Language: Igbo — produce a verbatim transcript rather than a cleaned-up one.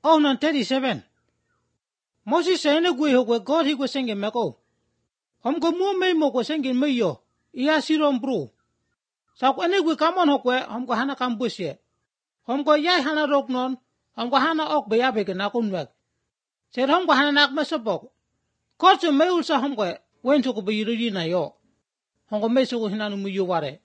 Oh, non thirty-seven. Moses say ne gwe ho God he go sing me ko. Hom go mu me mo go sing me yo. Iya sirom bro. Sa ko ne gwe kamon ho kwe hom go hana kam busye. Hom go yai hana rok non. Hom go hana ok be ya be na kun wek. Said hom go hana nak me sabok. Ko so me ul sa hom go wen to ko be yiri na yo. Hom go me so go hina no mu yo ware.